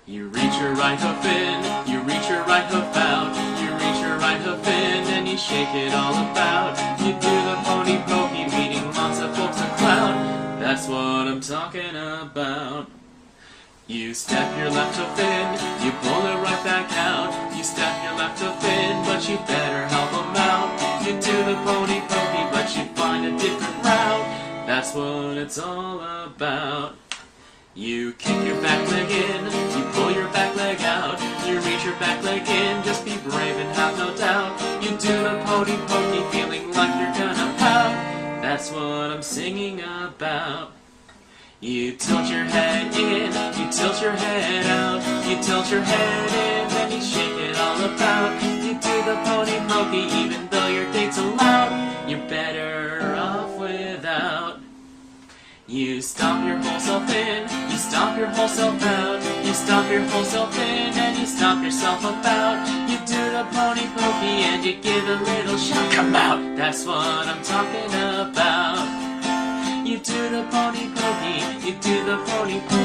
You reach your right hoof in, you reach your right hoof out, you reach your right hoof in and you shake it all about. You do the pony pokey, meeting lots of folks a clown. That's what I'm talking about. You step your left hoof in, you pull it right back out. You step your left hoof in, but you better help them out. You do the pony pokey, but you find a different route. That's what it's all about. You kick your back leg in, you pull your back leg out. You reach your back leg in, just be brave and have no doubt. You do the pony pokey, feeling like you're gonna pout. That's what I'm singing about. You tilt your head in, you tilt your head out. You tilt your head in, then you shake it all about. You do the pony pokey, even though your date's allowed. You're better off without. You stomp your whole self in, you stomp your whole self out. You stomp your whole self in and you stomp yourself about. You do the pony pokey and you give a little shout. Come out, that's what I'm talking about. You do the pony pokey, you do the pony pokey.